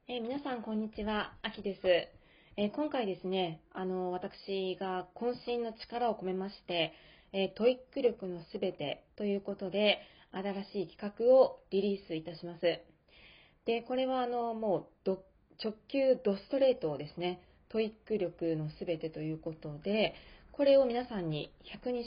皆さん、こんにちは。あきです。今回ですね、私が渾身の力を込めまして、トイック力のすべてということで、新しい企画をリリースいたします。で、これはもう直球ドストレートですね、トイック力のすべてということで、これを皆さんに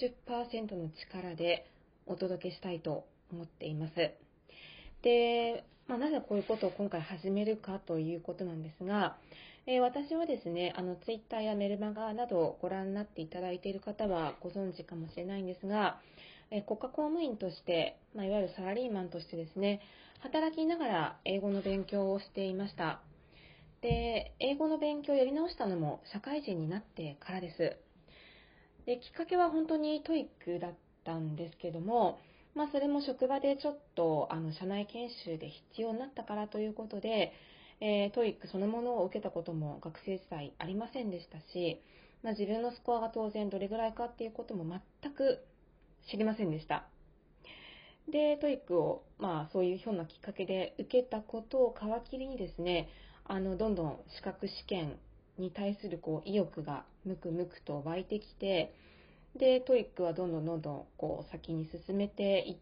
120%の力でお届けしたいと思っています。で、なぜこういうことを今回始めるかということなんですが、私はですね、ツイッターやメルマガなどご覧になっていただいている方はご存知かもしれないんですが、国家公務員として、いわゆるサラリーマンとしてですね、働きながら英語の勉強をしていました。で、英語の勉強をやり直したのも社会人になってからです。で、きっかけは本当にトイックだったんですけども、それも職場でちょっと社内研修で必要になったからということで、トイックそのものを受けたことも学生時代ありませんでしたし、自分のスコアが当然どれぐらいかっていうことも全く知りませんでした。で、トイックを、そういうひょんなきっかけで受けたことを皮切りにですね、どんどん資格試験に対する意欲がむくむくと湧いてきて、で、トイックはどんどんどんどん先に進めていって、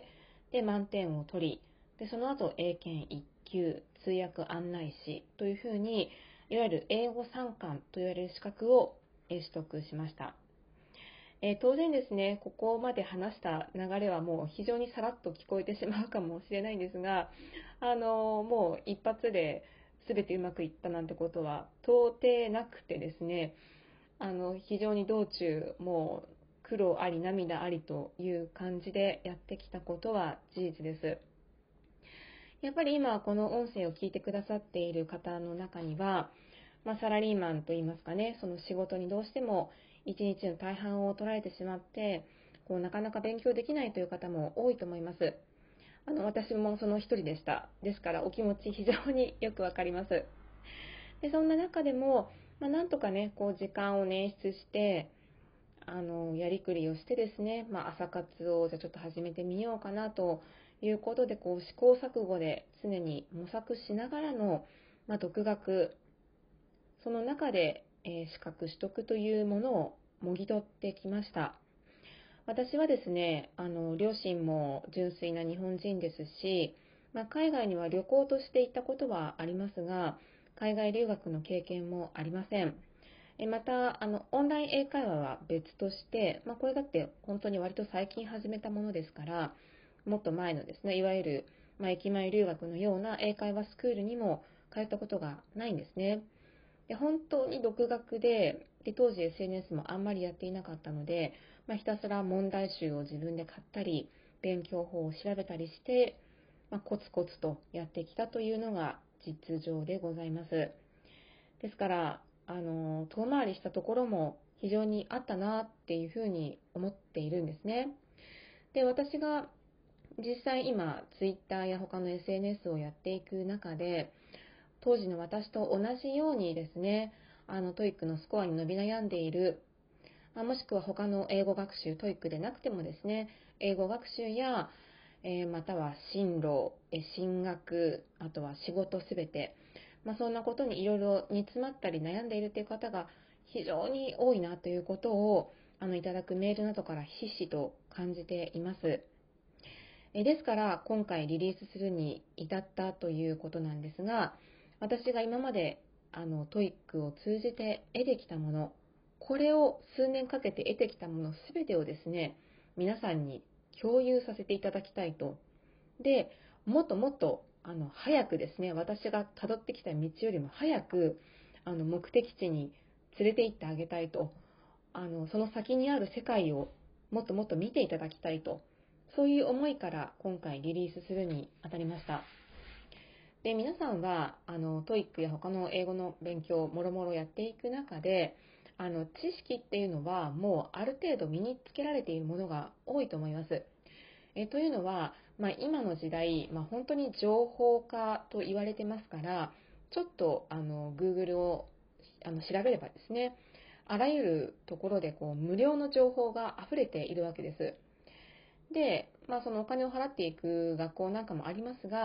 で、満点を取り、で、その後、英検1級、通訳案内士というふうに、いわゆる英語三冠と言われる資格を取得しました。当然ですね、ここまで話した流れはもう非常にさらっと聞こえてしまうかもしれないんですが、もう一発で全てうまくいったなんてことは到底なくてですね、非常に道中、もう苦労あり涙ありという感じでやってきたことは事実です。やっぱり今この音声を聞いてくださっている方の中には、サラリーマンといいますかね、その仕事にどうしても一日の大半を取られてしまって、なかなか勉強できないという方も多いと思います。私もその一人でした。ですからお気持ち非常によくわかります。で、そんな中でも、なんとかね、時間を捻出して、やりくりをしてですね、朝活をじゃあちょっと始めてみようかなということで、試行錯誤で常に模索しながらの、独学、その中で、資格取得というものをもぎ取ってきました。私はですね、両親も純粋な日本人ですし、海外には旅行として行ったことはありますが、海外留学の経験もありません。また、オンライン英会話は別として、これだって本当に割と最近始めたものですから、もっと前のですね、いわゆる、駅前留学のような英会話スクールにも通ったことがないんですね。で、本当に独学で、当時 SNS もあんまりやっていなかったので、ひたすら問題集を自分で買ったり、勉強法を調べたりして、コツコツとやってきたというのが実情でございます。ですから、遠回りしたところも非常にあったなっていうふうに思っているんですね。で、私が実際今、ツイッターや他の SNS をやっていく中で、当時の私と同じようにですね、トイックのスコアに伸び悩んでいる、もしくは他の英語学習、トイックでなくてもですね、英語学習や、または進路、進学、あとは仕事すべて、そんなことにいろいろ煮詰まったり悩んでいるという方が非常に多いなということをいただくメールなどからひしひしと感じています。ですから今回リリースするに至ったということなんですが、私が今までトイックを通じて得てきたもの、これを数年かけて得てきたものすべてをですね、皆さんに共有させていただきたいと。で、もっともっと早くですね、私が辿ってきた道よりも早く目的地に連れて行ってあげたいと。その先にある世界をもっともっと見ていただきたいと。そういう思いから今回リリースするにあたりました。で、皆さんは、トイックや他の英語の勉強、もろもろやっていく中で、知識っていうのはもうある程度身につけられているものが多いと思います。というのは、今の時代、本当に情報化と言われてますから、ちょっとGoogle を調べればですね、あらゆるところで無料の情報が溢れているわけです。で、そのお金を払っていく学校なんかもありますが、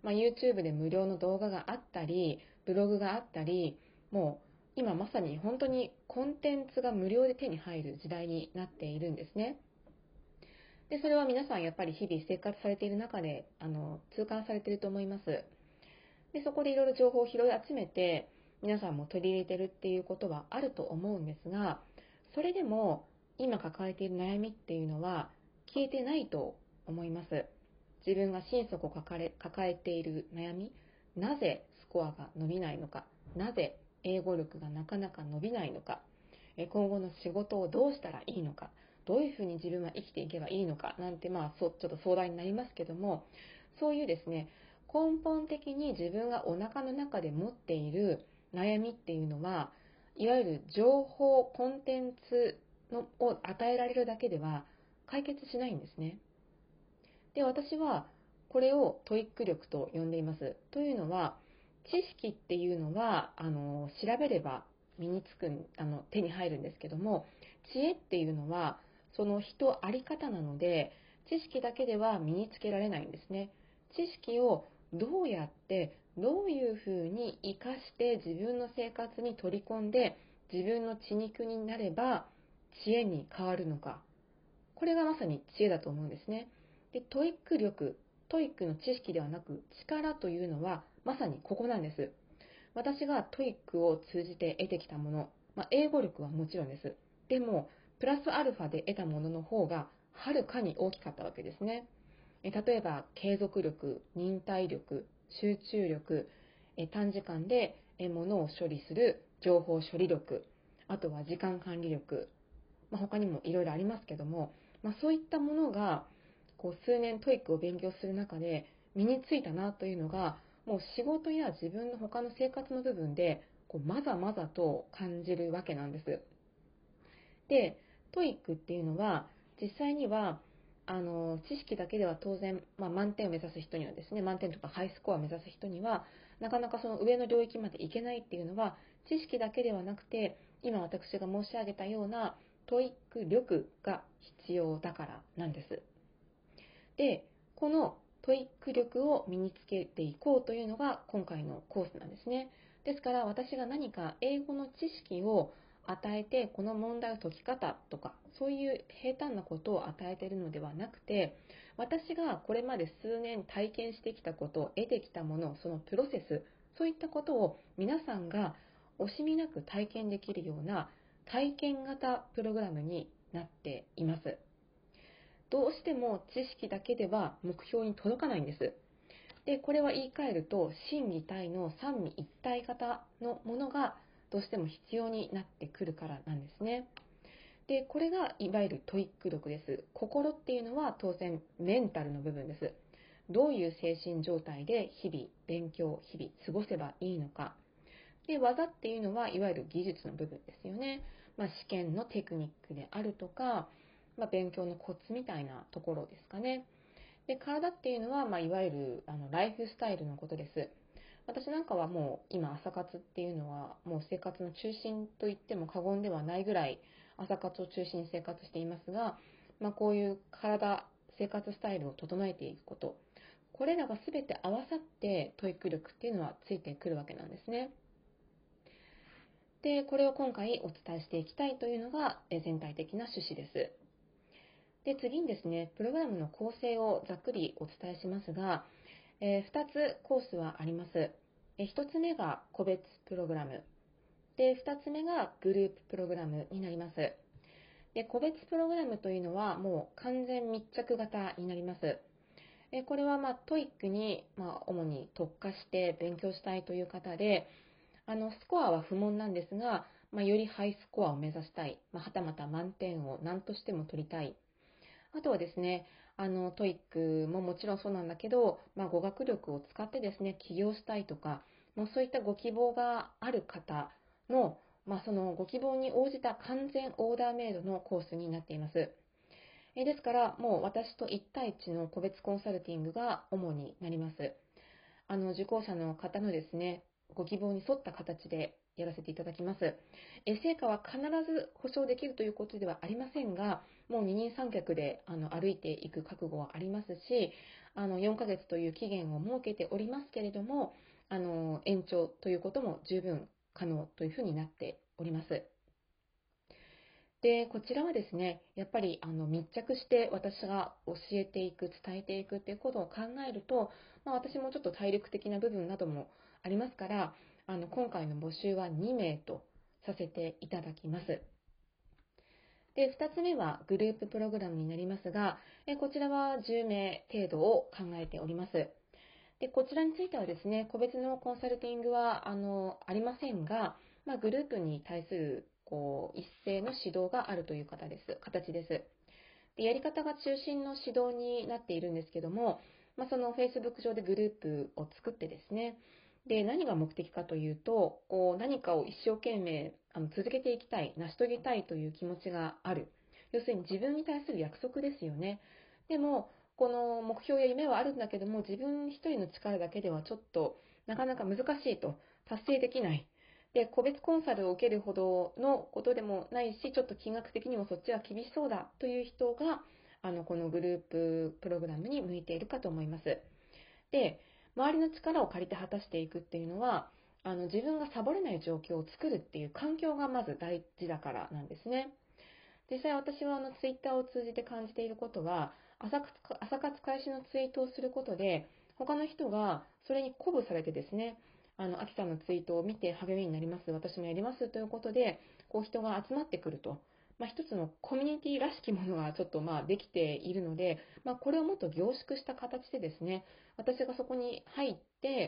YouTube で無料の動画があったり、ブログがあったり、もう今まさに本当にコンテンツが無料で手に入る時代になっているんですね。で、それは皆さんやっぱり日々生活されている中で、痛感されていると思います。で、そこでいろいろ情報を拾い集めて、皆さんも取り入れてるっていうことはあると思うんですが、それでも今抱えている悩みっていうのは消えてないと思います。自分が心底抱えている悩み、なぜスコアが伸びないのか、なぜ英語力がなかなか伸びないのか、今後の仕事をどうしたらいいのか、どういうふうに自分は生きていけばいいのかなんて、ちょっと相談になりますけども、そういうですね、根本的に自分がお腹の中で持っている悩みっていうのは、いわゆる情報コンテンツを与えられるだけでは解決しないんですね。で、私はこれをトイック力と呼んでいます。というのは、知識っていうのは調べれば身につく手に入るんですけども、知恵っていうのはその人あり方なので、知識だけでは身につけられないんですね。知識をどうやってどういうふうに生かして自分の生活に取り込んで自分の血肉になれば知恵に変わるのか、これがまさに知恵だと思うんですね。で、トイック力、トイックの知識ではなく力というのはまさにここなんです。私がトイックを通じて得てきたもの、英語力はもちろんです。でもプラスアルファで得たものの方がはるかに大きかったわけですね。例えば継続力、忍耐力、集中力、短時間で物を処理する情報処理力、あとは時間管理力、他にもいろいろありますけども、そういったものが数年トイックを勉強する中で身についたなというのが、もう仕事や自分の他の生活の部分でまざまざと感じるわけなんです。で、トイックっていうのは実際には知識だけでは当然、満点を目指す人にはですね、満点とかハイスコアを目指す人にはなかなかその上の領域までいけないっていうのは、知識だけではなくて今私が申し上げたようなトイック力が必要だからなんです。で、このトイック力を身につけていこうというのが今回のコースなんですね。ですから私が何か英語の知識を与えてこの問題を解き方とかそういう平坦なことを与えているのではなくて、私がこれまで数年体験してきたこと、得てきたもの、そのプロセス、そういったことを皆さんが惜しみなく体験できるような体験型プログラムになっています。どうしても知識だけでは目標に届かないんです。で、これは言い換えると、心技体の三位一体型のものがどうしても必要になってくるからなんですね。で、これがいわゆるトイック力です。心っていうのは当然メンタルの部分です。どういう精神状態で日々勉強、日々過ごせばいいのか。で、技っていうのはいわゆる技術の部分ですよね。試験のテクニックであるとか、勉強のコツみたいなところですかね。で、体っていうのは、いわゆるライフスタイルのことです。私なんかはもう今朝活っていうのはもう生活の中心と言っても過言ではないぐらい朝活を中心に生活していますが、こういう生活スタイルを整えていくこと、これらが全て合わさってトイック力っていうのはついてくるわけなんですね。で、これを今回お伝えしていきたいというのが全体的な趣旨です。で、次にですね、プログラムの構成をざっくりお伝えしますが、2つコースはあります。1つ目が個別プログラム。で、2つ目がグループプログラムになります。で、個別プログラムというのはもう完全密着型になります。これはトイックに主に特化して勉強したいという方で、スコアは不問なんですが、よりハイスコアを目指したい、はたまた満点を何としても取りたい。あとはですね、トイックももちろんそうなんだけど、語学力を使ってですね、起業したいとか、そういったご希望がある方の、そのご希望に応じた完全オーダーメイドのコースになっています。ですから、もう私と1対1の個別コンサルティングが主になります。受講者の方のですね、ご希望に沿った形でやらせていただきます。成果は必ず保証できるということではありませんが、もう二人三脚で歩いていく覚悟はありますし、 4ヶ月という期限を設けておりますけれども、延長ということも十分可能というふうになっております。で、こちらはですね、やっぱり密着して私が教えていく、伝えていくっていうことを考えると、私もちょっと体力的な部分などもありますから、今回の募集は2名とさせていただきます。で、2つ目はグループプログラムになりますが、こちらは10名程度を考えております。で、こちらについてはですね、個別のコンサルティングはありませんが、グループに対する一斉の指導があるという形です。で、やり方が中心の指導になっているんですけども、その Facebook 上でグループを作ってですね、で、何が目的かというと、何かを一生懸命続けていきたい、成し遂げたいという気持ちがある。要するに自分に対する約束ですよね。でも、この目標や夢はあるんだけども、自分一人の力だけではちょっとなかなか難しいと、達成できない。で、個別コンサルを受けるほどのことでもないし、ちょっと金額的にもそっちは厳しそうだという人が、このグループプログラムに向いているかと思います。で、周りの力を借りて果たしていくっていうのは、自分がサボれない状況を作るっていう環境がまず大事だからなんですね。実際私はツイッターを通じて感じていることは、朝活開始のツイートをすることで、他の人がそれに鼓舞されてですね、アキさんのツイートを見て励みになります、私もやりますということで、人が集まってくると。一つのコミュニティらしきものがちょっとできているので、これをもっと凝縮した形でですね、私がそこに入って、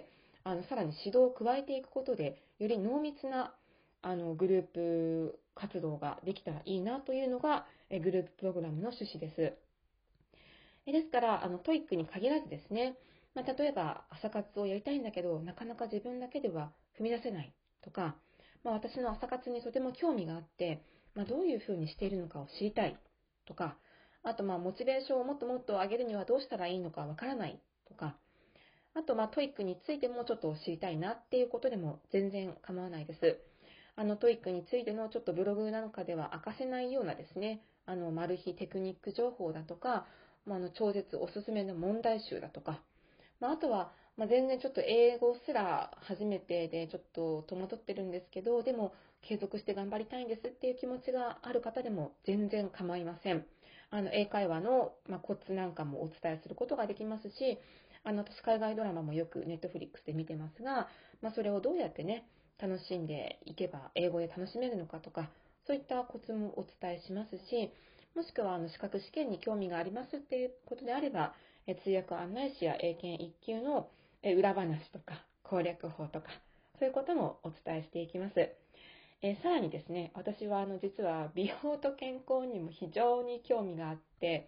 さらに指導を加えていくことで、より濃密なグループ活動ができたらいいなというのが、グループプログラムの趣旨です。ですから、トイックに限らずですね、例えば朝活をやりたいんだけど、なかなか自分だけでは踏み出せないとか、私の朝活にとても興味があって、どういうふうにしているのかを知りたいとか、あとモチベーションをもっともっと上げるにはどうしたらいいのかわからないとか、あとトイックについてもちょっと知りたいなっていうことでも全然構わないです。トイックについてのちょっとブログなんかでは明かせないようなですね、マル秘テクニック情報だとか、超絶おすすめの問題集だとか、あとは、全然ちょっと英語すら初めてでちょっと戸惑ってるんですけど、でも継続して頑張りたいんですっていう気持ちがある方でも全然構いません。英会話の、コツなんかもお伝えすることができますし、私海外ドラマもよくネットフリックスで見てますが、それをどうやってね、楽しんでいけば英語で楽しめるのかとか、そういったコツもお伝えしますし、もしくは資格試験に興味がありますっていうことであれば、通訳案内士や英検1級の裏話とか攻略法とか、そういうこともお伝えしていきます。さらにですね、私は実は美容と健康にも非常に興味があって、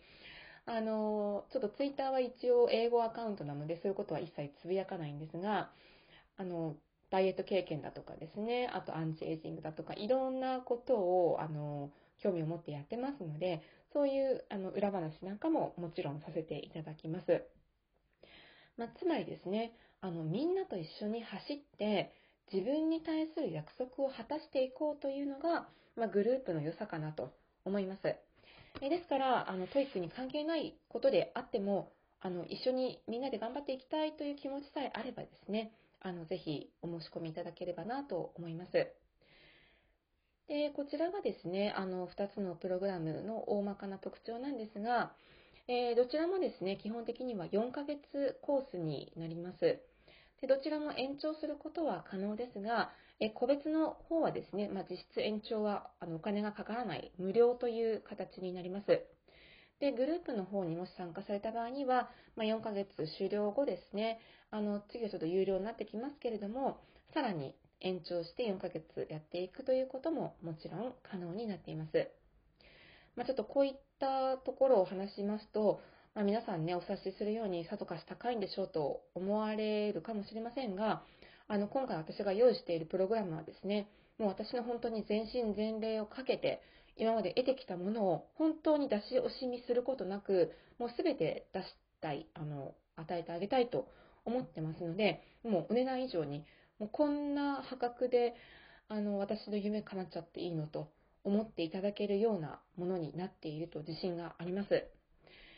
ちょっとツイッターは一応英語アカウントなので、そういうことは一切つぶやかないんですが、ダイエット経験だとかですね、あとアンチエイジングだとか、いろんなことを、興味を持ってやってますので、そういう裏話なんかももちろんさせていただきます。つまりですね、みんなと一緒に走って、自分に対する約束を果たしていこうというのが、グループの良さかなと思います。ですから、トイックに関係ないことであっても、一緒にみんなで頑張っていきたいという気持ちさえあればですね、ぜひお申し込みいただければなと思います。で、こちらがですね、2つのプログラムの大まかな特徴なんですが、どちらもですね、基本的には4ヶ月コースになります。で、どちらも延長することは可能ですが、個別の方はですね、実質延長はお金がかからない無料という形になります。で、グループの方にもし参加された場合には、4ヶ月終了後ですね、次はちょっと有料になってきますけれども、さらに延長して4ヶ月やっていくということももちろん可能になっています。ちょっとこういったところをお話しますと、皆さんね、お察しするようにさぞかし高いんでしょうと思われるかもしれませんが、今回私が用意しているプログラムはですね、もう私の本当に全身全霊をかけて、今まで得てきたものを本当に出し惜しみすることなく、もうすべて出したい、与えてあげたいと思ってますので、もうお値段以上に、もうこんな破格で、私の夢叶っちゃっていいのと思っていただけるようなものになっていると自信があります。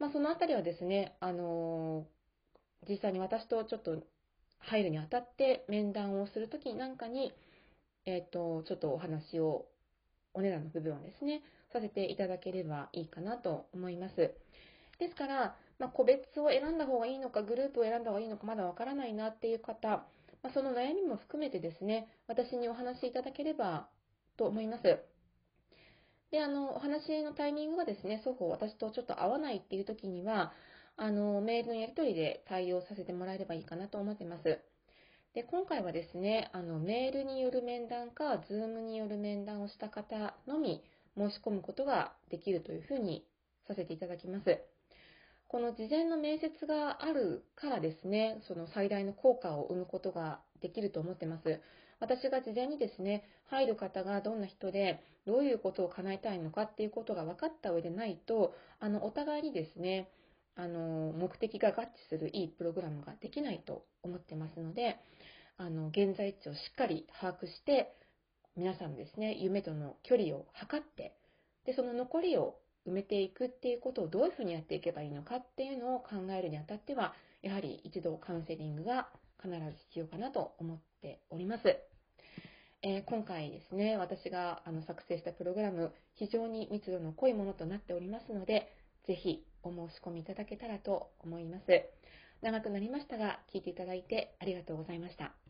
そのあたりはですね、実際に私とちょっと入るにあたって面談をするときなんかに、ちょっとお話を、お値段の部分をですね、させていただければいいかなと思います。ですから、個別を選んだ方がいいのか、グループを選んだ方がいいのか、まだわからないなっていう方、その悩みも含めてですね、私にお話しいただければと思います。で、お話のタイミングがですね、双方私とちょっと合わないっていう時には、メールのやり取りで対応させてもらえればいいかなと思ってます。で、今回はですね、メールによる面談か、ズームによる面談をした方のみ申し込むことができるというふうにさせていただきます。この事前の面接があるからですね、その最大の効果を生むことができると思ってます。私が事前にですね、入る方がどんな人で、どういうことを叶えたいのかっていうことが分かった上でないと、お互いにですね、目的が合致するいいプログラムができないと思ってますので、現在地をしっかり把握して、皆さんのですね、夢との距離を測って、で、その残りを埋めていくっていうことをどういうふうにやっていけばいいのかっていうのを考えるにあたっては、やはり一度カウンセリングが必ず必要かなと思っております。今回ですね、私が作成したプログラム、非常に密度の濃いものとなっておりますので、ぜひお申し込みいただけたらと思います。長くなりましたが、聞いていただいてありがとうございました。